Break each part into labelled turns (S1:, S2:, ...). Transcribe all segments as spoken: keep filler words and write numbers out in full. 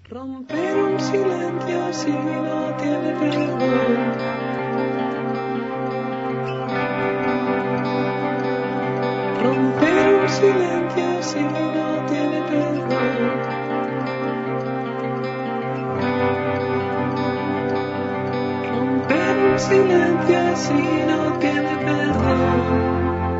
S1: Romper un silencio si no tiene perdón. Romper un silencio si no tiene perdón. Romper un silencio si no tiene perdón.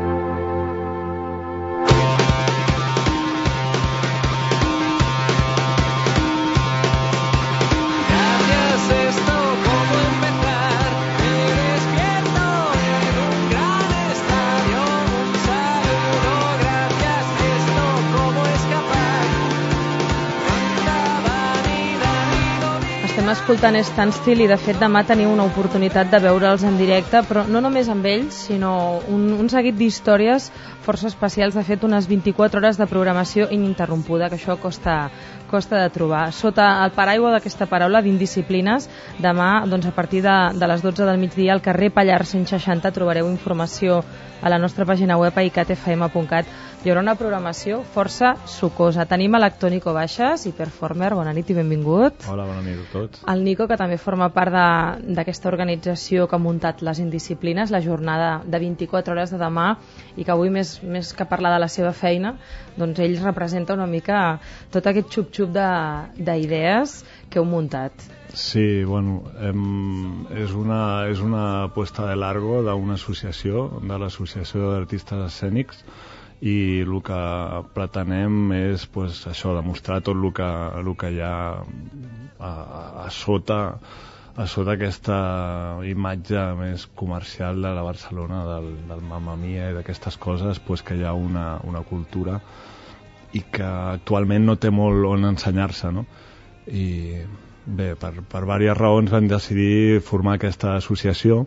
S2: Escoltant Standstill i de fet demà teniu una oportunitat de veure'ls en directe, però no només amb ells, sinó un, un seguit d'històries força especials, de fet unes vint-i-quatre hores de programació ininterrompuda, que això costa, costa de trobar. Sota el paraigua d'aquesta paraula d'indisciplines, demà doncs, a partir de, de les dotze del migdia al carrer Pallars cent seixanta trobareu informació a la nostra pàgina web a i cat f m punt cat. Hi haurà una programació força sucosa. Tenim a l'actor Nico Baixas i performer. Bona nit i benvingut.
S3: Hola, bona nit a tots.
S2: El Nico, que també forma part d'aquesta organització que ha muntat les indisciplines, la jornada de vint-i-quatre hores de demà, i que avui, més, més que parlar de la seva feina, doncs ell representa una mica tot aquest xup-xup d'idees que heu muntat.
S3: Sí, bueno, hem, és, una, és una apuesta de largo d'una associació, de l'Associació d'Artistes Escènics, i el que pretenem és pues, això, demostrar tot el que, el que hi ha a, a sota a sota aquesta imatge més comercial de la Barcelona, del, del Mamma Mia i d'aquestes coses, pues, que hi ha una, una cultura i que actualment no té molt on ensenyar-se, no? I bé, per, per diverses raons vam decidir formar aquesta associació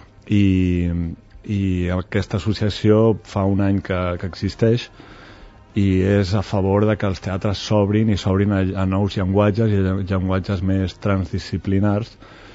S3: i i aquesta associació fa un any que, que existeix i és a favor de que els teatres s'obrin i s'obrin a, a nous llenguatges i llenguatges més transdisciplinars,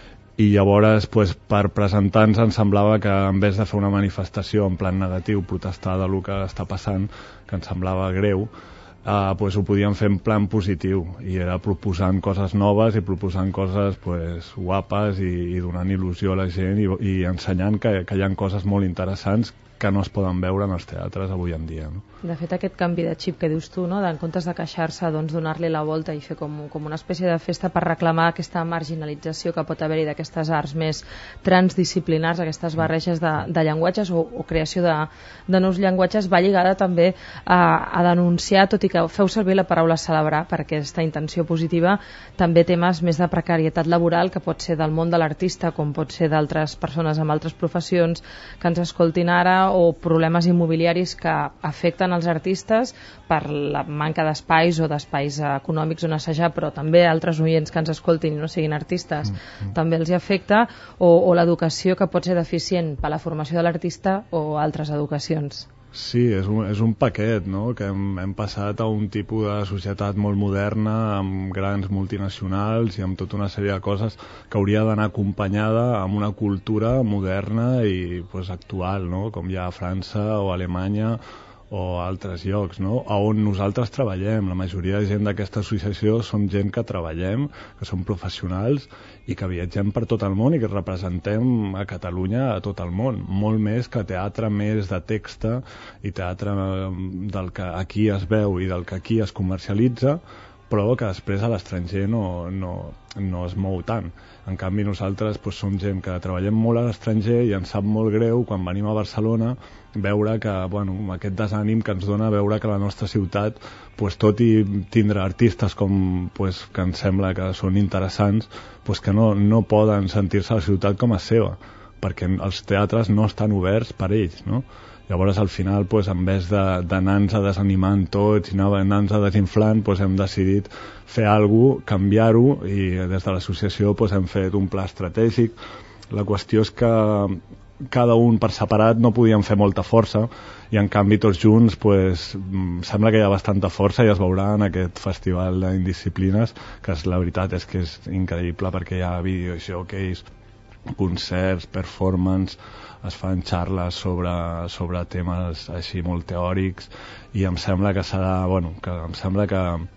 S3: i llavors pues, per presentar-nos ens semblava que en vez de fer una manifestació en plan negatiu, protestar del que està passant, que ens semblava greu, Uh, pues ho podíem fer en plan positiu, i era proposant coses noves i proposant coses pues, guapes i, i donant il·lusió a la gent i, i ensenyant que, que hi ha coses molt interessants que no es poden veure en els teatres avui en dia, no?
S2: De fet, aquest canvi de xip que dius tu, no? De, en comptes de queixar-se, doncs, donar-li la volta i fer com, com una espècie de festa per reclamar aquesta marginalització que pot haver-hi d'aquestes arts més transdisciplinars, aquestes barreges de, de llenguatges o, o creació de, de nous llenguatges, va lligada també a, a denunciar, tot i que feu servir la paraula celebrar per aquesta intenció positiva, també temes més de precarietat laboral, que pot ser del món de l'artista com pot ser d'altres persones amb altres professions que ens escoltin ara, o problemes immobiliaris que afecten els artistes per la manca d'espais o d'espais econòmics on assajar, però també altres oients que ens escoltin i no siguin artistes mm-hmm. també els hi afecta, o, o l'educació que pot ser deficient per la formació de l'artista o altres educacions.
S3: Sí, és un, és un paquet, no? Que hem, hem passat a un tipus de societat molt moderna, amb grans multinacionals i amb tota una sèrie de coses que hauria d'anar acompanyada amb una cultura moderna i pues, actual, no? Com hi ha a França o a Alemanya o a altres llocs, no? A on nosaltres treballem. La majoria de gent d'aquesta associació som gent que treballem, que som professionals i que viatgem per tot el món i que representem a Catalunya a tot el món, molt més que teatre més de texta i teatre del que aquí es veu i del que aquí es comercialitza, però que després a l'estranger no, no, no es mou tant. En canvi nosaltres pues, som gent que treballem molt a l'estranger i ens sap molt greu quan venim a Barcelona veure que, bueno, aquest desànim que ens dona veure que la nostra ciutat, pues, tot i tindre artistes com, pues, que ens sembla que són interessants, pues, que no, no poden sentir-se a la ciutat com a seva, perquè els teatres no estan oberts per ells, no? Llavors al final, pues, en vez d'anar-nos de, desanimant tots i anar-nos desinflant, pues, hem decidit fer alguna cosa, canviar-ho, i des de l'associació pues, hem fet un pla estratègic. La qüestió és que cada un per separat no podíem fer molta força i en canvi tots junts pues, sembla que hi ha bastanta força i es veurà en aquest festival d'indisciplines, que és, la veritat és que és increïble perquè hi ha videojocs, concerts, performance, es fan xarles sobre, sobre temes així molt teòrics i em sembla que serà, bueno, que em sembla que,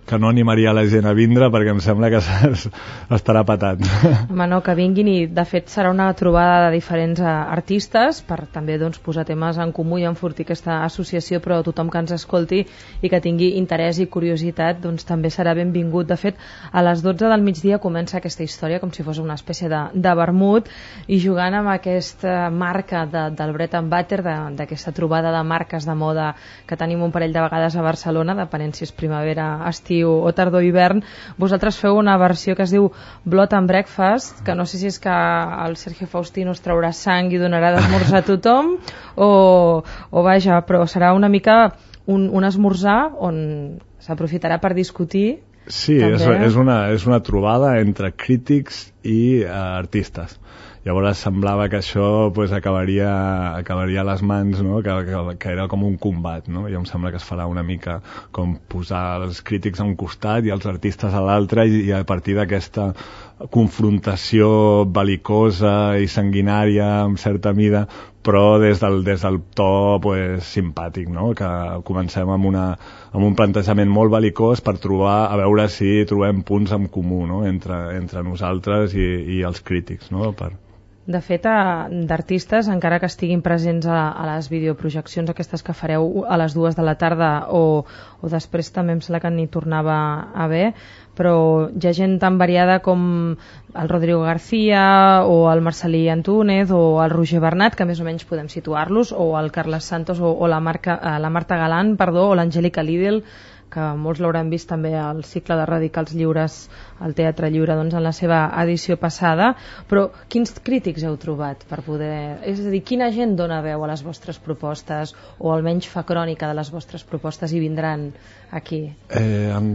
S3: que no animaria la gent a vindre perquè em sembla que estarà patat.
S2: Home, no, que vinguin, i de fet serà una trobada de diferents artistes per també doncs, posar temes en comú i enfortir aquesta associació, però tothom que ens escolti i que tingui interès i curiositat doncs també serà benvingut. De fet, a les dotze del migdia comença aquesta història com si fos una espècie de, de vermut, i jugant amb aquesta marca de, del Bread and Butter, d'aquesta trobada de marques de moda que tenim un parell de vegades a Barcelona, depenent si és primavera, estiu o tardor hivern, vosaltres feu una versió que es diu Blood and Breakfast, que no sé si és que el Sergio Faustino es traurà sang i donarà d'esmorzar a tothom o, o vaja, però serà una mica un, un esmorzar on s'aprofitarà per discutir.
S3: Sí, és, és, una, és una trobada entre crítics i uh, artistes. Llavors semblava que això pues, acabaria, acabaria a les mans, no? que, que, que era com un combat, no? I em sembla que es farà una mica com posar els crítics a un costat i els artistes a l'altre, i, i a partir d'aquesta confrontació belicosa i sanguinària en certa mida, però des del, des del to pues, simpàtic, no? Que comencem amb, una, amb un plantejament molt belicós per trobar, a veure si trobem punts en comú, no? entre, entre nosaltres i, i els crítics, no? Per...
S2: De fet, d'artistes, encara que estiguin presents a, a les videoprojeccions aquestes que fareu a les dues de la tarda o, o després també em sembla que n'hi tornava a haver, però hi ha gent tan variada com el Rodrigo García o el Marcelí Antúnez o el Roger Bernat, que més o menys podem situar-los, o el Carles Santos o, o la, Marca, la Marta Galán, perdó, o l'Angèlica Lidl, que molts l'hauran vist també al cicle de Radicals Lliures al Teatre Lliure doncs, en la seva edició passada. Però quins crítics heu trobat per poder... És a dir, quina gent dona veu a les vostres propostes o almenys fa crònica de les vostres propostes i vindran aquí?
S3: Eh, en,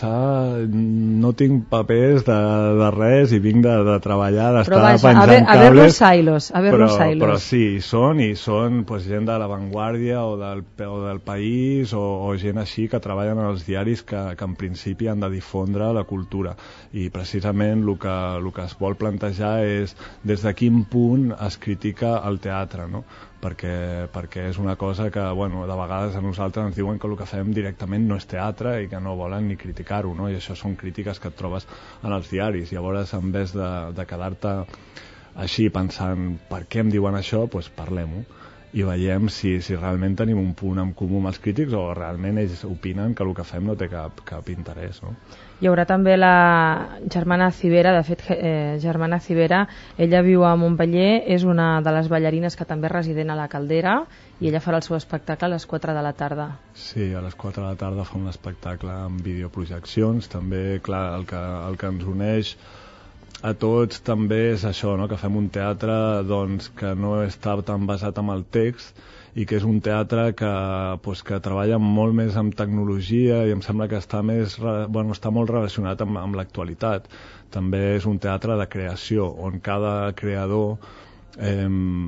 S3: no tinc papers de, de res i vinc de, de treballar, d'estar penjant cables.
S2: A ver los silos, a ver
S3: però,
S2: los silos.
S3: Però sí, són i són pues, gent de l'avantguàrdia o del, o del País o, o gent així que treballen en els diaris que, que en principi han de difondre la cultura, i precisament el que, el que es vol plantejar és des de quin punt es critica el teatre, no? Perquè, perquè és una cosa que bueno, de vegades a nosaltres ens diuen que el que fem directament no és teatre i que no volen ni criticar-ho, no? I això són crítiques que et trobes en els diaris. Llavors, en vez de, de quedar-te així pensant per què em diuen això, doncs parlem-ho i veiem si, si realment tenim un punt en comú amb els crítics o realment ells opinen que el que fem no té cap, cap interès, no?
S2: Hi haurà també la Germana Cibera, de fet, eh, Germana Cibera, ella viu a Montpeller, és una de les ballarines que també és resident a la Caldera, i ella farà el seu espectacle a les quatre de la tarda.
S3: Sí, a les quatre de la tarda fa un espectacle amb videoprojeccions, també, clar, el que, el que ens uneix a tots també és això, no? Que fem un teatre doncs, que no està tan basat en el text i que és un teatre que, pues, que treballa molt més amb tecnologia i em sembla que està, més, bueno, està molt relacionat amb, amb l'actualitat. També és un teatre de creació on cada creador eh,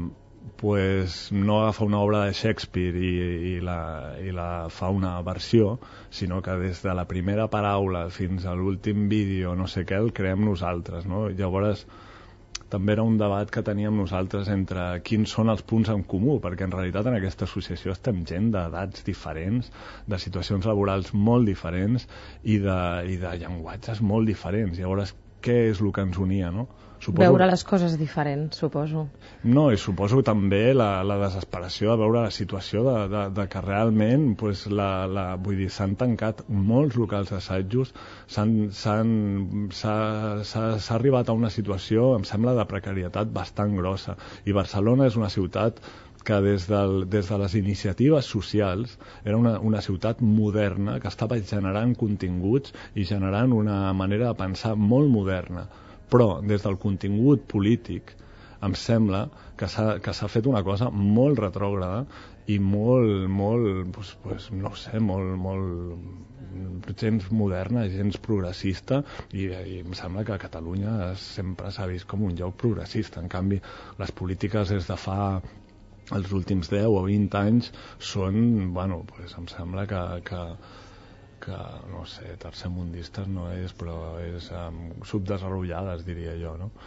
S3: pues, no agafa una obra de Shakespeare i, i, la, i la fa una versió, sinó que des de la primera paraula fins a l'últim vídeo, no sé què, el creem nosaltres, no? Llavors, també era un debat que teníem nosaltres entre quins són els punts en comú, perquè en realitat en aquesta associació estem gent d'edats diferents, de situacions laborals molt diferents i de, i de llenguatges molt diferents. Llavors, què és el que ens unia, no?
S2: Suposo... Veure les coses diferents, suposo.
S3: No, i suposo també la, la desesperació de veure la situació de, de, de que realment pues, la, la, vull dir, s'han tancat molts locals d'assajos, s'ha arribat a una situació, em sembla, de precarietat bastant grossa. I Barcelona és una ciutat que des, del, des de les iniciatives socials era una, una ciutat moderna que estava generant continguts i generant una manera de pensar molt moderna. Però des del contingut polític em sembla que s'ha fet una cosa molt retrògrada i molt, molt, pues, pues, no sé, molt, molt gens moderna, gens progressista i, i em sembla que a Catalunya sempre s'ha vist com un lloc progressista. En canvi, les polítiques des de fa els últims deu o vint anys són, bueno, pues, em sembla que... que que, no sé, tercermundistes no és, però és um, subdesenvolupades, diria jo, no?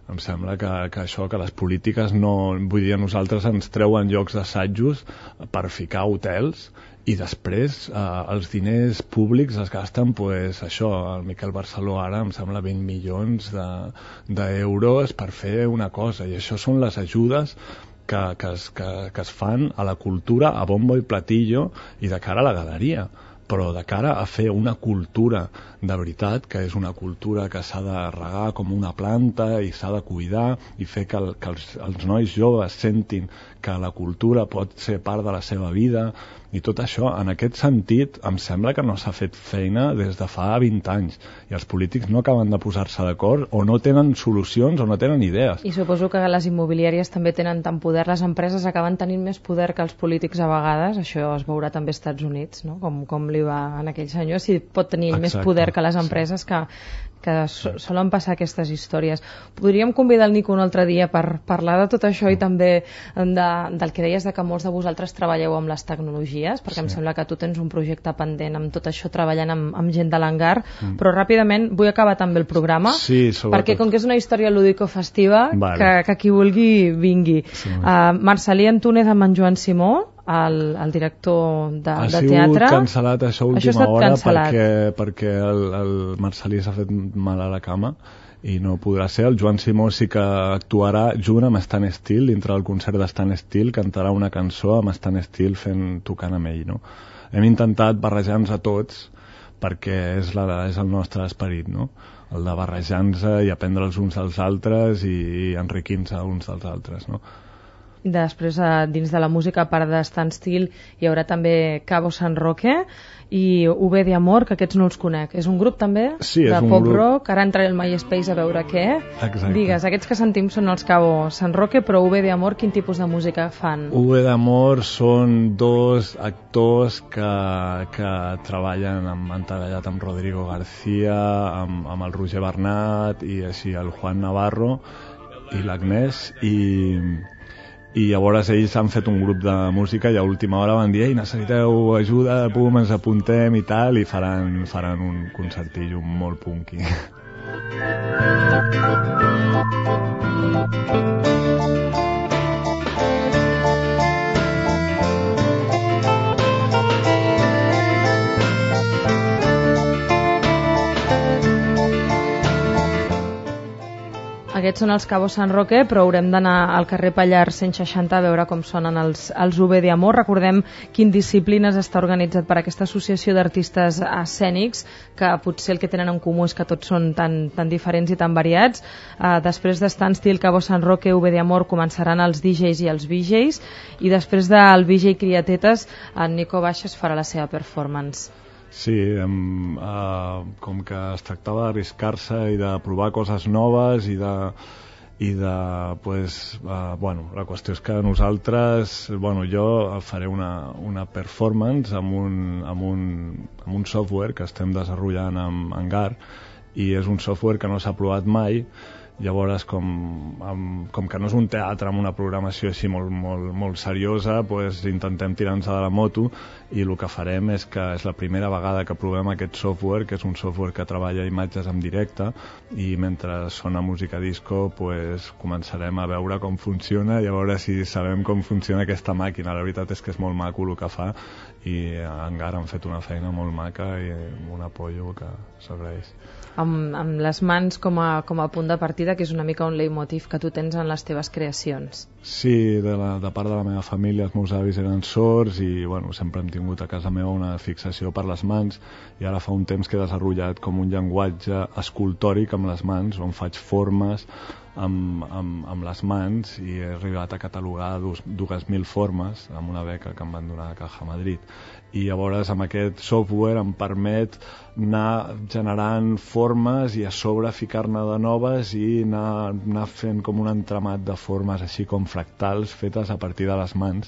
S3: Em sembla que, que això, que les polítiques no... Vull dir, a nosaltres ens treuen llocs d'assajos per ficar hotels i després eh, els diners públics es gasten, pues, això, el Miquel Barceló ara em sembla vint milions d'euros de, per fer una cosa, i això són les ajudes que, que, es, que, que es fan a la cultura a bombo i platillo i de cara a la galeria, però de cara a fer una cultura de veritat, que és una cultura que s'ha de regar com una planta i s'ha de cuidar i fer que, el, que els, els nois joves sentin que la cultura pot ser part de la seva vida i tot això. En aquest sentit em sembla que no s'ha fet feina des de fa vint anys i els polítics no acaben de posar-se d'acord o no tenen solucions o no tenen idees.
S2: I suposo que les immobiliàries també tenen tant poder, les empreses acaben tenint més poder que els polítics a vegades, això es veurà també als Estats Units, no? com, com li va a aquell senyor, si pot tenir Exacte. Més poder que les empreses, sí. que, que so, solen passar aquestes històries. Podríem convidar el Nico un altre dia per parlar de tot això i també de, del que deies de que molts de vosaltres treballeu amb les tecnologies, perquè sí. Em sembla que tu tens un projecte pendent amb tot això, treballant amb, amb gent de l'hangar, mm. però ràpidament vull acabar també el programa,
S3: sí,
S2: perquè com que és una història lúdico-festiva, vale. que, que qui vulgui vingui. Sí. Uh, Marcel·lí Antúnez amb en Joan Simó, el, el director de,
S3: ha
S2: de teatre.
S3: Ha sigut cancel·lat això a última hora cancel·lat. perquè, perquè el, el Marcel·lí s'ha fet mal a la cama i no podrà ser. El Joan Simó sí que actuarà junt amb Stan Steele, dintre del concert de Stan Steele, cantarà una cançó amb Stan Steele fent, tocant amb ell, no? Hem intentat barrejar-nos a tots perquè és, la, és el nostre esperit, no? El de barrejar-nos i aprendre els uns dels altres i, i enriquir-nos uns dels altres, no?
S2: Després, dins de la música, a part de Stan Steele, hi haurà també Cabo San Roque i U V de Amor, que aquests no els conec. És un grup també
S3: sí,
S2: de
S3: un
S2: pop
S3: grup...
S2: rock. Ara entraré al MySpace a veure què.
S3: Exacte.
S2: Digues, aquests que sentim són els Cabo San Roque, però U V de Amor, quin tipus de música fan?
S3: U V de Amor són dos actors que, que treballen amb, han treballat amb Rodrigo García, amb, amb el Roger Bernat i així el Juan Navarro i l'Agnès, i i llavors ells han fet un grup de música i a última hora van dir ei, necessiteu ajuda, pum, ens apuntem i tal, i faran, faran un concertillo molt punky.
S2: Aquests són els Cabo San Roque, però haurem d'anar al carrer Pallars cent seixanta a veure com sonen els, els U V de Amor. Recordem quin Disciplines està organitzat per aquesta associació d'artistes escènics, que potser el que tenen en comú és que tots són tan, tan diferents i tan variats. Uh, després de Stan Steele, Cabo San Roque, U V de Amor, començaran els D Js i els V Js, i després del V J Criatetes, en Nico Baixes farà la seva performance.
S3: Sí, em, eh, com que es tractava d'arriscar-se i de provar coses noves i de, i de pues, eh, bueno, la qüestió és que nosaltres, bueno, jo faré una, una performance amb un, amb, un, amb un software que estem desenvolupant amb Hangar, i és un software que no s'ha provat mai. Llavors, com, amb, com que no és un teatre amb una programació així molt, molt, molt seriosa, pues, intentem tirar-nos de la moto, i el que farem és que és la primera vegada que provem aquest software, que és un software que treballa imatges en directe, i mentre sona música disco pues, començarem a veure com funciona i a veure si sabem com funciona aquesta màquina. La veritat és que és molt maco el que fa, i encara han fet una feina molt maca i un apoyo que s'agraeix.
S2: Amb, amb les mans com a, com a punt de partida, que és una mica un leitmotiv que tu tens en les teves creacions.
S3: Sí, de, la, de part de la meva família, els meus avis eren sords i bueno, sempre hem tingut a casa meva una fixació per les mans, i ara fa un temps que he desenvolupat com un llenguatge escultòric amb les mans, on faig formes amb, amb, amb les mans, i he arribat a catalogar dos, dues mil formes amb una beca que em van donar a Caja Madrid. I llavors amb aquest software em permet anar generant formes i a sobre ficar-ne de noves i anar, anar fent com un entramat de formes així com fractals fetes a partir de les mans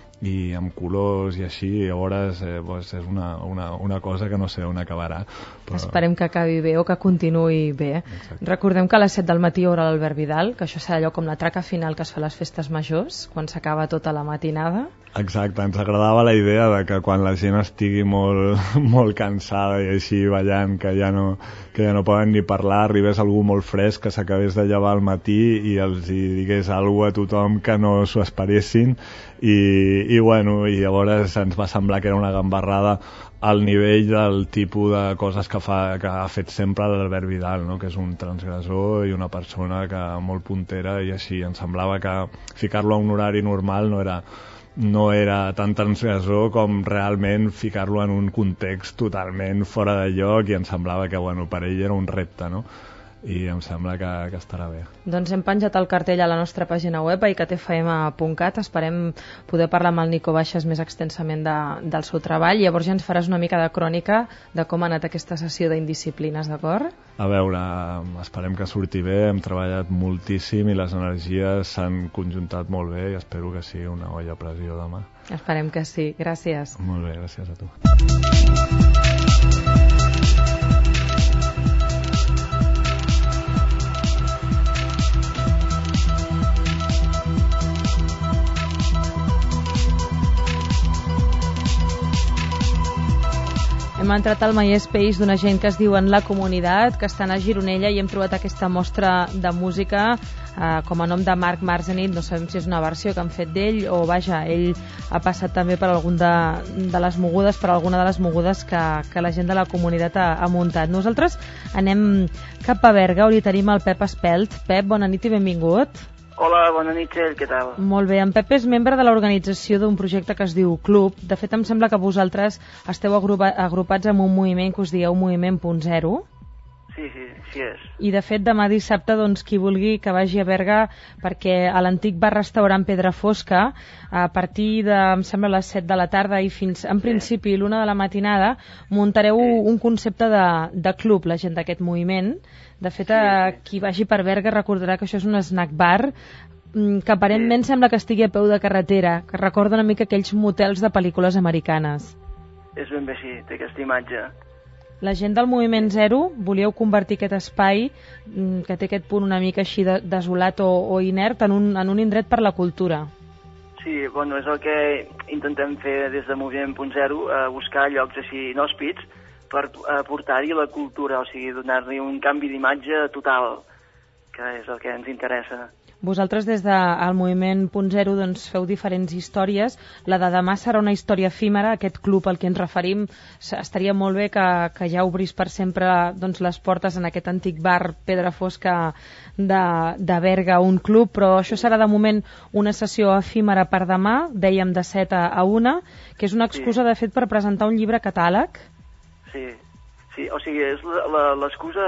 S3: i amb colors i així. Llavors eh, doncs és una, una, una cosa que no sé on acabarà, però... Esperem
S2: que acabi bé o que continuï bé. Exacte. Recordem que a les set del matí hi haurà l'Albert Vidal, que això serà allò com la traca final que es fa a les festes majors, quan s'acaba tota la matinada.
S3: Exacte, ens agradava la idea de que quan la gent estigui molt, molt cansada i així ballant, que ja no, que ja no poden ni parlar, arribés algú molt fresc que s'acabés de llevar al matí i els hi digués alguna a tothom que no s'ho esperessin i, i bueno, i llavors ens va semblar que era una gambarrada al nivell del tipus de coses que, fa, que ha fet sempre l'Albert Vidal, no? Que és un transgressor i una persona que molt puntera, i així em semblava que ficar-lo a un horari normal no era, no era tan transgressor com realment ficar-lo en un context totalment fora de lloc, i em semblava que bueno, per ell era un repte, no? I em sembla que, que estarà bé.
S2: Doncs hem penjat el cartell a la nostra pàgina web, a i c t f m punt cat. Esperem poder parlar amb el Nico Baixes més extensament de, del seu treball. Llavors ja ens faràs una mica de crònica de com ha anat aquesta sessió d'Indisciplines, d'acord?
S3: A veure, esperem que surti bé. Hem treballat moltíssim i les energies s'han conjuntat molt bé i espero que sigui una olla a pressió demà.
S2: Esperem que sí. Gràcies.
S3: Molt bé, gràcies a tu.
S2: Hem entrat al MySpace d'una gent que es diuen La Comunitat, que estan a Gironella, i hem trobat aquesta mostra de música eh, com a nom de Marc Marzenit. No sabem si és una versió que han fet d'ell o, vaja, ell ha passat també per algun de, de les mogudes, per alguna de les mogudes que, que la gent de La Comunitat ha, ha muntat. Nosaltres anem cap a Berga, on hi tenim el Pep Espelt. Pep, bona nit i benvingut.
S4: Hola, bona nit, Txell, què tal?
S2: Molt bé, en Pep és membre de l'organització d'un projecte que es diu Club. De fet, em sembla que vosaltres esteu agrupa agrupats en un moviment que us dieu Moviment punt zero.
S4: Sí, sí, sí és.
S2: I de fet, demà dissabte, doncs, qui vulgui que vagi a Berga, perquè a l'antic bar-restaurant Pedra Fosca, a partir de, em sembla, les set de la tarda i fins, en sí. principi, l'una de la matinada, muntareu sí. un concepte de, de club, la gent d'aquest moviment. De fet, sí, sí. qui vagi per Berga recordarà que això és un snack bar que aparentment sí. sembla que estigui a peu de carretera, que recorda una mica aquells motels de pel·lícules americanes.
S4: És ben bé, sí, té aquesta imatge.
S2: La gent del Moviment Zero volíeu convertir aquest espai, que té aquest punt una mica així de, desolat o, o inert, en un, en un indret per la cultura.
S4: Sí, bueno, és el que intentem fer des de Moviment punt zero, eh, buscar llocs així inhòspits per aportar-hi la cultura, o sigui, donar-li un canvi d'imatge total, que és el que ens interessa.
S2: Vosaltres des del Moviment punt zero doncs, feu diferents històries. La de demà serà una història efímera, aquest club al que ens referim. Estaria molt bé que, que ja obrís per sempre doncs, les portes en aquest antic bar Pedra Fosca de, de Berga, un club, però això serà de moment una sessió efímera per demà, dèiem de set a una, que és una excusa sí. de fet per presentar un llibre catàleg.
S4: Sí, sí, o sigui, és l'excusa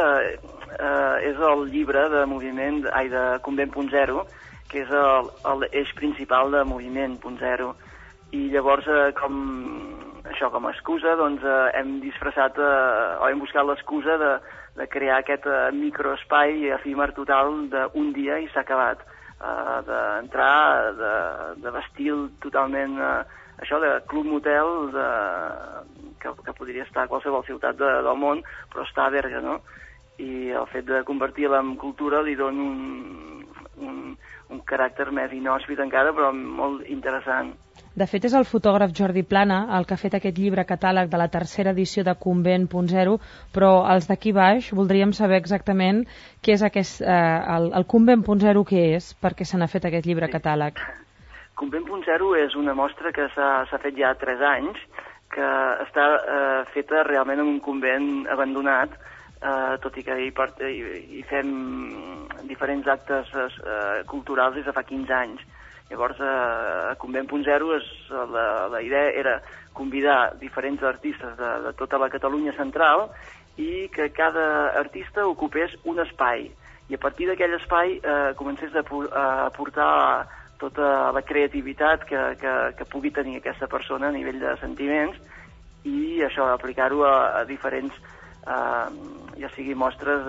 S4: eh, és el llibre de moviment, ai, de Convent punt zero, que és l'eix principal de Moviment punt zero, i llavors eh, com això com a excusa doncs eh, hem disfressat eh, o hem buscat l'excusa de, de crear aquest eh, microespai efímer total d'un dia i s'ha acabat, eh, d'entrar de, de vestir totalment eh, això de club-motel de Que, que podria estar a qualsevol ciutat de, del món, però està a Berga, no? I el fet de convertir-la en cultura li dona un, un, un caràcter més inhòspit encara, però molt interessant.
S2: De fet, és el fotògraf Jordi Plana el que ha fet aquest llibre catàleg de la tercera edició de Convent punt zero, però els d'aquí baix voldríem saber exactament què és aquest, eh, el, el Convent punt zero què és, perquè se n'ha fet aquest llibre sí. catàleg.
S4: Convent punt zero és una mostra que s'ha fet ja tres anys, que està eh, feta realment en un convent abandonat, eh, tot i que hi, part, hi, hi fem diferents actes eh, culturals des de fa quinze anys. Llavors, eh, a Convent punt zero és, la, la idea era convidar diferents artistes de, de tota la Catalunya central i que cada artista ocupés un espai. I a partir d'aquell espai eh, comencés a, a aportar tota la creativitat que, que, que pugui tenir aquesta persona a nivell de sentiments i això, aplicar-ho a, a diferents, eh, ja sigui mostres,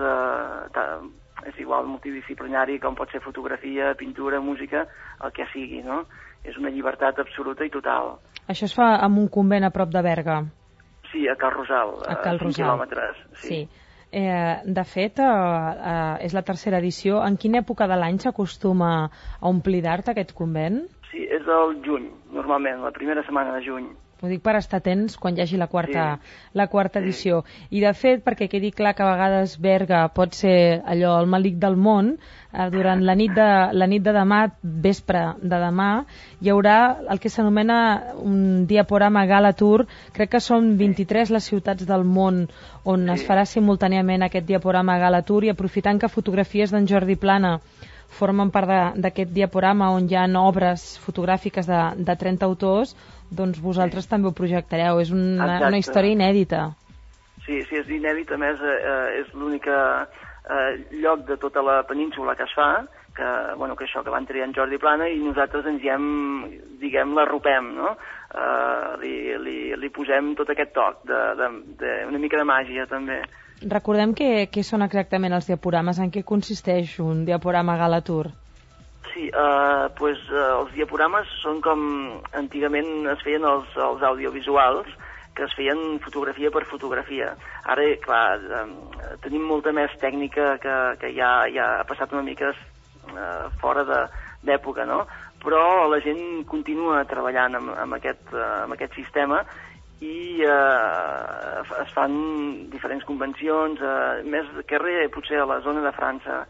S4: eh, és igual multidisciplinari com pot ser fotografia, pintura, música, el que sigui, no? És una llibertat absoluta i total.
S2: Això es fa en un convent a prop de Berga?
S4: Sí, a Cal Rosal, a Cal Rosal. cinc quilòmetres. Sí. sí.
S2: Eh, de fet, eh, eh, és la tercera edició. En quina època de l'any s'acostuma a omplir d'art aquest convent?
S4: Sí, és el juny, normalment, la primera setmana de juny.
S2: Ho dic per estar atents quan hi hagi la quarta,
S4: Sí.
S2: la quarta
S4: Sí.
S2: edició. I de fet, perquè quedi clar que a vegades Berga pot ser allò el malic del món, eh, durant la nit, de, la nit de demà, vespre de demà, hi haurà el que s'anomena un diaporama Gala Tour. Crec que són vint-i-tres les ciutats del món on
S4: Sí.
S2: es farà simultàniament aquest diaporama Gala Tour, i aprofitant que fotografies d'en Jordi Plana formen part de- d'aquest diaporama on hi ha obres fotogràfiques de, de trenta autors, doncs vosaltres també ho projectareu. És una,
S4: Exacte.
S2: una història inèdita.
S4: Sí, sí, és inèdit. A més, eh, és l'únic eh, lloc de tota la península que es fa, que, bueno, que això, que van triar en Jordi Plana, i nosaltres ens hi hem, diguem, l'arropem, no? Eh, li, li, li posem tot aquest toc, de, de, de, una mica de màgia, també.
S2: Recordem què, què són exactament els diaporames, en què consisteix un diaporama Gala Tour?
S4: Sí, eh, pues, eh, els diaporames són com antigament es feien els, els audiovisuals, que es feien fotografia per fotografia. Ara, clar, eh, tenim molta més tècnica que, que ja, ja ha passat una mica eh, fora de- d'època, no? Però la gent continua treballant amb, amb, aquest, eh, amb aquest sistema i eh, es fan diferents convencions, eh, més que res potser a la zona de França,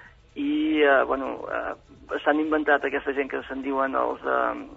S4: i eh, bueno, eh, s'han inventat aquesta gent que se'n diuen els eh,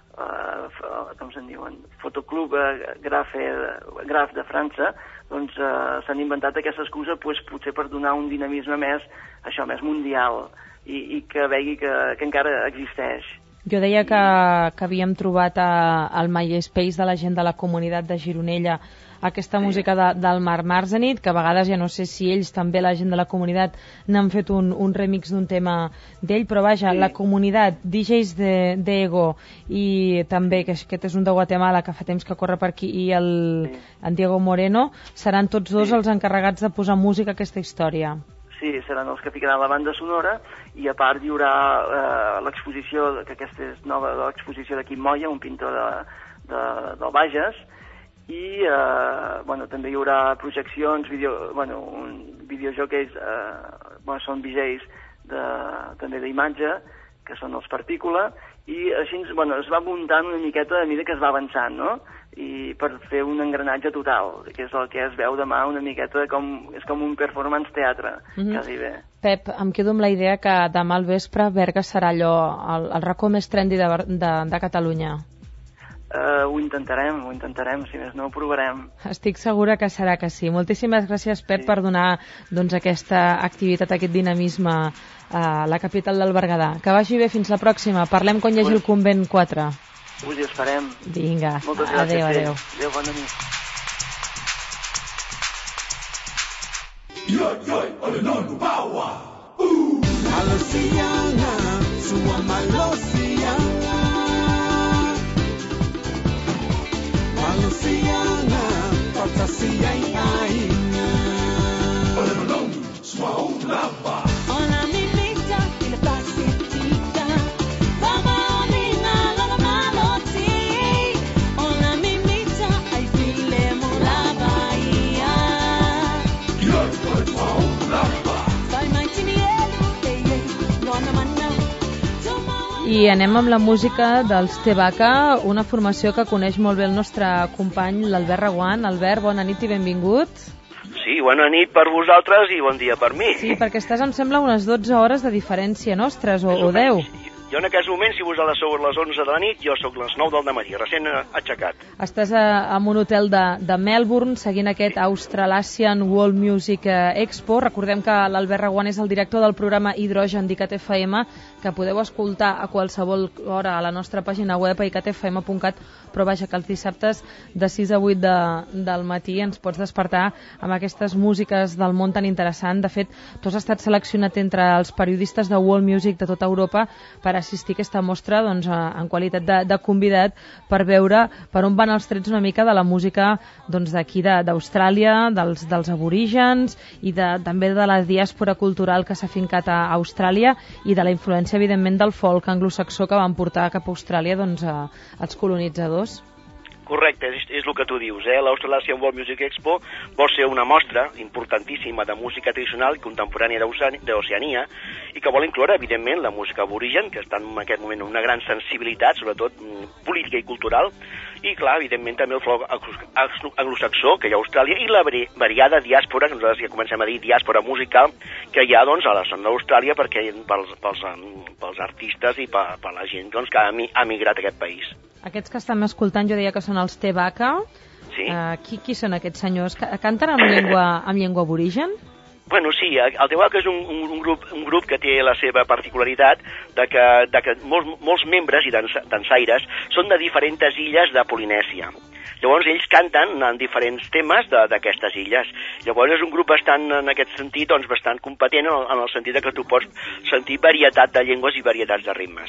S4: eh, com se'n diuen, Fotoclub eh, Graf, eh, Graf de França, doncs eh, s'han inventat aquesta excusa pues, potser per donar un dinamisme més, això, més mundial, i, i que vegi que, que encara existeix.
S2: Jo deia que, que havíem trobat a, al MySpace de la gent de la comunitat de Gironella aquesta
S4: Sí.
S2: música de, del Marc Marzenit, que a vegades ja no sé si ells també, la gent de la comunitat, n'han fet un, un remix d'un tema d'ell, però vaja,
S4: Sí.
S2: la comunitat, D Js de- d'Ego i també, que aquest és un de Guatemala que fa temps que corre per aquí, i el,
S4: Sí.
S2: en Diego Moreno, seran tots dos
S4: Sí.
S2: els encarregats de posar música a aquesta història.
S4: Sí, seran els que ficaran la banda sonora, i a part hi haurà eh, l'exposició, que aquesta és nova, l'exposició de Quim Moya, un pintor de, de, del Bages, i eh, bueno, també hi haurà projeccions, video, bueno, un videojockeys, eh, bueno, són D Js de, també d'imatge, que són els Partícula, i així bueno, es va muntant una miqueta a mesura que es va avançant, no? I per fer un engranatge total, que és el que es veu demà una miqueta com, és com un performance teatre,
S2: Mhm.
S4: quasi bé.
S2: Pep, em quedo amb la idea que demà al vespre Berga serà allò, el, el racó més trendy de, de, de Catalunya.
S4: Uh, ho intentarem, ho intentarem, si més no ho provarem.
S2: Estic segura que serà que sí. Moltíssimes gràcies, Pep,
S4: Sí.
S2: per donar doncs, aquesta activitat, aquest dinamisme a la capital del Berguedà. Que vagi bé, fins la pròxima. Parlem quan hi hagi el Convent quatre.
S4: Us hi esperem.
S2: Vinga,
S4: Moltes gràcies.
S2: adéu, adéu.
S4: Adéu, bona nit.
S1: Malosiana, sua malosiana. Malosiana, tota siaina. Ona mimita, ina pasitita. Vama onina, lona maloti. Ona mimita, ai file mula Bahia. Vai mai timielo, ei, ei, nona manna.
S2: I anem amb la música dels Tebaca, una formació que coneix molt bé el nostre company, l'Albert Reguant. Albert, bona nit i benvingut.
S5: Sí, bona nit per vosaltres i bon dia per mi.
S2: Sí, perquè estàs, em sembla, unes dotze hores de diferència nostres, o, o deu.
S5: Jo en aquests moments, si vosaltres sou les onze de la nit, jo sóc les nou del dematí, recent aixecat.
S2: Estàs a, a un hotel de, de Melbourne seguint aquest Australasian World Music Expo. Recordem que l'Albert Reguant és el director del programa Hidrogen d'I C A T F M, que podeu escoltar a qualsevol hora a la nostra pàgina web a i c a t f m punt cat, però vaja, que els dissabtes de sis a vuit de, del matí ens pots despertar amb aquestes músiques del món tan interessant. De fet, tu has estat seleccionat entre els periodistes de World Music de tota Europa per assistir a aquesta mostra, doncs, en qualitat de, de convidat, per veure per on van els trets una mica de la música doncs, d'aquí d'Austràlia, dels, dels aborígens i de, també de la diàspora cultural que s'ha fincat a Austràlia i de la influència, evidentment, del folk anglosaxó que van portar cap a Austràlia doncs, a, als colonitzadors.
S5: Correcte, és, és el que tu dius, eh? L'Australasian World Music Expo vol ser una mostra importantíssima de música tradicional i contemporània d'Oceania i que vol incloure, evidentment, la música aborigen, que està en aquest moment en una gran sensibilitat, sobretot política i cultural, i, clar, evidentment, també el folk anglosaxó que hi ha a Austràlia i la variada diàspora, que nosaltres ja comencem a dir diàspora musical, que hi ha, doncs, a la zona d'Austràlia perquè pels, pels, pels artistes i per, per la gent doncs, que ha emigrat a aquest país.
S2: Aquests que estem escoltant, jo diria que són els Te Waka.
S5: Sí.
S2: Uh, qui, qui són aquests senyors? Canten amb llengua, amb llengua aborigen?
S5: Bueno, sí, el Te Waka és un, un, grup, un grup que té la seva particularitat de que, de que molts, molts membres i dansaires són de diferents illes de Polinèsia. Llavors ells canten en diferents temes d'aquestes illes. Llavors és un grup bastant, en aquest sentit, doncs, bastant competent en el, en el sentit que tu pots sentir varietat de llengües i varietats de ritmes.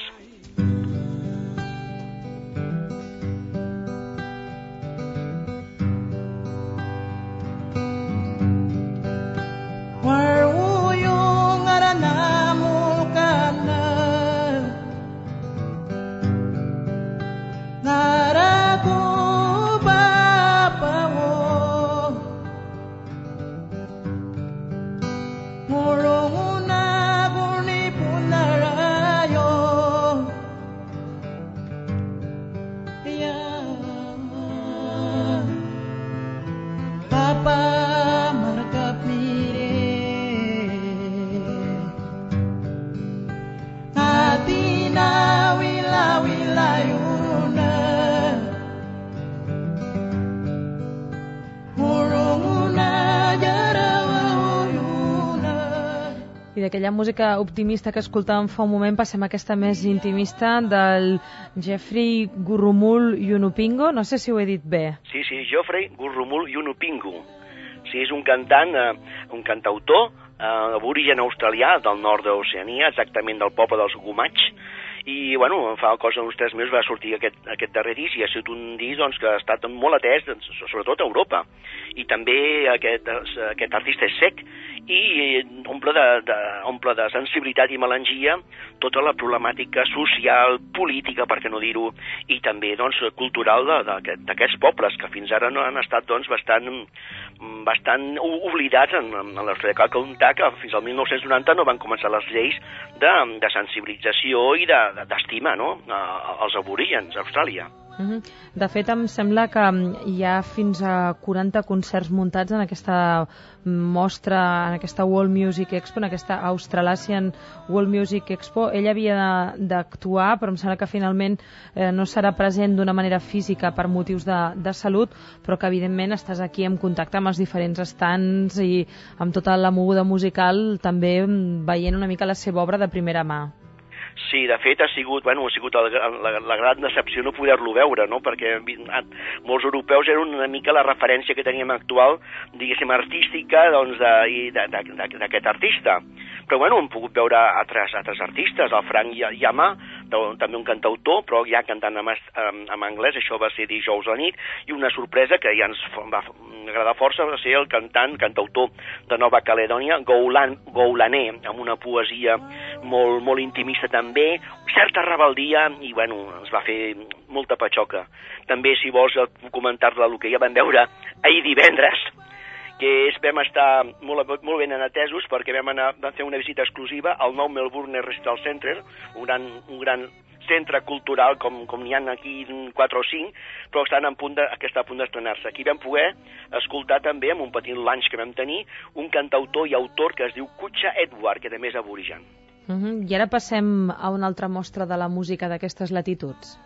S2: I d'aquella música optimista que escoltàvem fa un moment passem a aquesta més intimista del Geoffrey Gurrumul Yunupingu. No sé si ho he dit bé.
S5: Sí, sí, Geoffrey Gurrumul Yunupingu. Sí, és un cantant, eh, un cantautor eh, aborigen australià del nord d'Oceania, exactament del poble dels Gumatx, i, bueno, fa cosa uns tres mesos va sortir aquest, aquest darrer disc i ha sigut un disc doncs, que ha estat molt atès, doncs, sobretot a Europa. I també aquest, aquest artista és sec i omple de, de, omple de sensibilitat i melangia tota la problemàtica social, política, per què no dir-ho, i també doncs, cultural d'aquests pobles que fins ara no han estat doncs, bastant, bastant oblidats en, en l'Austràlia. Cal comptar que fins al mil nou-cents noranta no van començar les lleis de, de sensibilització i de d'estima, no?, als aborígens a Austràlia.
S2: Uh-huh. De fet, em sembla que hi ha fins a quaranta concerts muntats en aquesta mostra, en aquesta World Music Expo, en aquesta Australasian World Music Expo. Ell havia d'actuar, però em sembla que finalment eh, no serà present d'una manera física per motius de, de salut, però que evidentment estàs aquí en contacte amb els diferents stands i amb tota la moguda musical, també veient una mica la seva obra de primera mà.
S5: Sí, de fet ha sigut, bueno, ha sigut la, la, la gran decepció no poder-lo veure, no?, perquè molts europeus eren una mica la referència que teníem actual, diguéssim, artística, doncs, d'aquest artista. Però, bueno, hem pogut veure altres, altres artistes, el Frank Yama, també un cantautor, però ja cantant en, en anglès, això va ser dijous a la nit, i una sorpresa que ja ens va agradar força va ser el cantant, cantautor de Nova Caledònia, Goulan, Goulané, amb una poesia molt, molt intimista també, certa rebeldia, i, bueno, ens va fer molta patxoca. També, si vols, comentar-te el que ja vam veure ahir divendres, que és, vam estar molt, molt ben atesos perquè vam, anar, vam fer una visita exclusiva al nou Melbourne Recital Center, un gran, un gran centre cultural com, com n'hi ha aquí quatre o cinc, però estan en punt de, que està a punt d'estrenar-se. Aquí vam poder escoltar també, amb un petit lunch que vam tenir, un cantautor i autor que es diu Kutcha Edward, que també és aborigen.
S2: Uh-huh. I ara passem a una altra mostra de la música d'aquestes latituds.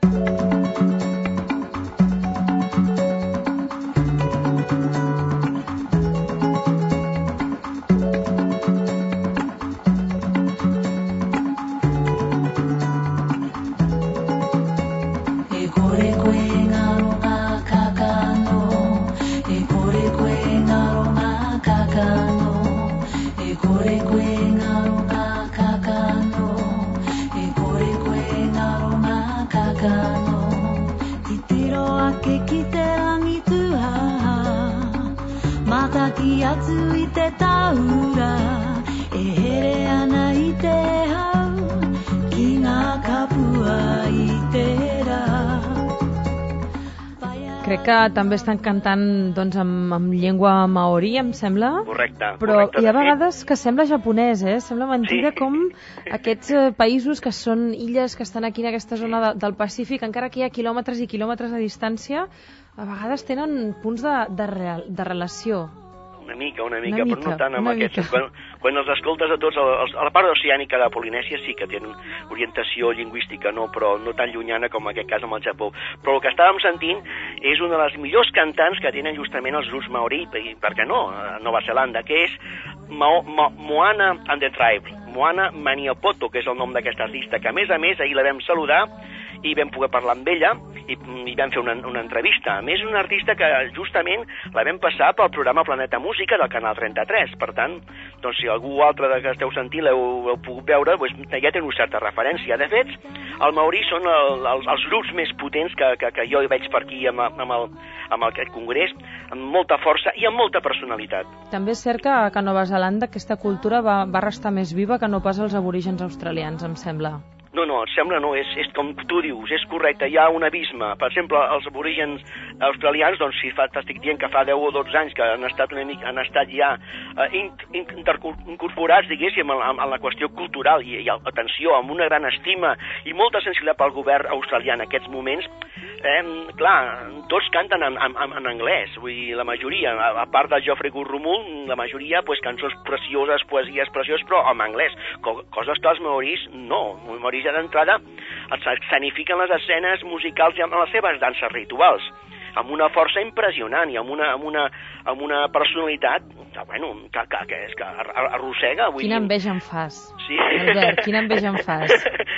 S2: crec que també estan cantant doncs, amb, amb llengua maori, em sembla.
S5: Correcte.
S2: Però
S5: correcte,
S2: hi ha vegades que sembla japonès, eh? Sembla mentida
S5: Sí.
S2: com aquests eh, països que són illes que estan aquí en aquesta zona de, del Pacífic, encara que hi ha quilòmetres i quilòmetres de distància, a vegades tenen punts de, de, real, de relació.
S5: Una mica, una mica,
S2: Una
S5: però
S2: mica,
S5: no tant amb
S2: una
S5: aquests.
S2: mica.
S5: Quan, quan els escoltes a tots, els, a la part oceànica de Polinèsia sí que tenen orientació lingüística, no, però no tan llunyana com en aquest cas amb el Japó. Però el que estàvem sentint és una de les millors cantants que tenen justament els grups maori, i per què no, a Nova Zelanda, que és Mo, Mo, Moana and the Tribe, Moana Maniapoto, que és el nom d'aquesta artista, que a més a més ahir la vam saludar i vam poder parlar amb ella i, i vam fer una, una entrevista. A més, és una artista que justament la vam passar pel programa Planeta Música del Canal trenta-tres. Per tant, doncs, si algú altre que esteu sentint l'heu pogut veure, doncs, ja té una certa referència. De fet, el maori són el, el, els grups més potents que, que, que jo hi veig per aquí amb, amb, el, amb el congrés, amb molta força i amb molta personalitat.
S2: També és cert que, que a Nova Zelanda aquesta cultura va, va restar més viva que no pas els aborígens australians, em sembla.
S5: No, no, et sembla no, és, és com tu dius, és correcte, hi ha un abisme. Per exemple, els aborígens australians, doncs si fa, t'estic dient que fa deu o dotze anys que han estat, una mica, han estat ja eh, in, in, incorporats, diguéssim, en, en la qüestió cultural i, i atenció, amb una gran estima i molta sensibilitat pel govern australià en aquests moments. Eh, clar, tots canten en, en, en anglès, vull dir, la majoria, a, a part de Geoffrey Gurrumul, la majoria, pues, cançons precioses, poesies precioses, però en anglès, Co coses que els maoris no, els maoris ja d'entrada escenifiquen les escenes musicals i amb les seves danses rituals, amb una força impressionant i amb una, amb una, amb una personalitat que, bueno, que, que, que, és que arrossega. Vull
S2: Quina
S5: dir...
S2: enveja em fas,
S5: sí.
S2: Albert, quina enveja em fas.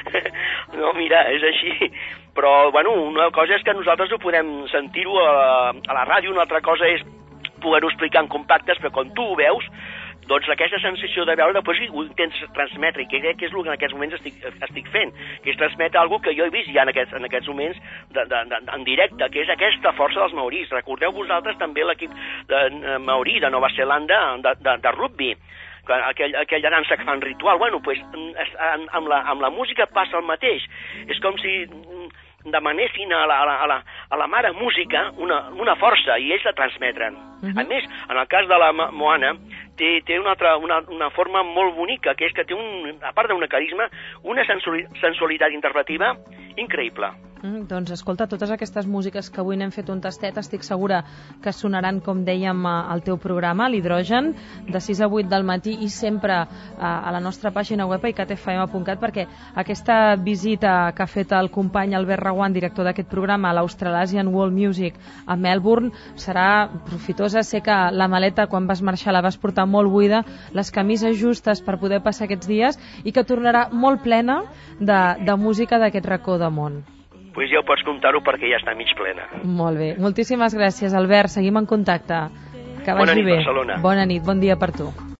S5: No, mira, és així. Però, bueno, una cosa és que nosaltres ho podem sentir-ho a, a la ràdio, una altra cosa és poder-ho explicar en compactes, però quan tu ho veus, doncs aquesta sensació de veure, després ho intentes transmetre, i que crec que és el que en aquests moments estic, estic fent, que és transmetre alguna que jo he vist ja en aquests, en aquests moments de, de, de, en directe, que és aquesta força dels maoris. Recordeu vosaltres també l'equip de, de maorí de Nova Zelanda de, de, de rugby, aquell, aquella dansa que fan ritual. Bueno, pues, amb, la, amb la música passa el mateix. És com si demanessin a la, a la, a la, a la mare música una, una força i ells la transmetren. Uh-huh. A més, en el cas de la Moana, té, té una, altra, una, una forma molt bonica, que és que té, un, a part d'un carisma, una sensualitat interpretiva increïble.
S2: Mm, doncs escolta, totes aquestes músiques que avui n'hem fet un tastet, estic segura que sonaran, com dèiem, al teu programa, l'Hidrogen, de sis a vuit del matí i sempre a, a la nostra pàgina web i cat f m punt cat, perquè aquesta visita que ha fet el company Albert Reguant, director d'aquest programa, a l'Australasian World Music a Melbourne, serà profitosa. Sé que la maleta, quan vas marxar, la vas portar molt buida, les camises justes per poder passar aquests dies, i que tornarà molt plena de, de música d'aquest racó de món.
S5: Pues ja ho pots comptar-ho perquè ja està mig plena.
S2: Molt bé. Moltíssimes gràcies, Albert. Seguim en contacte. Que vagi
S5: Bona nit,
S2: bé.
S5: Barcelona.
S2: Bona nit. Bon dia per tu.